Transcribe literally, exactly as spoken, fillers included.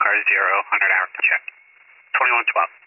car zero, one hundred hour check. twenty-one twelve.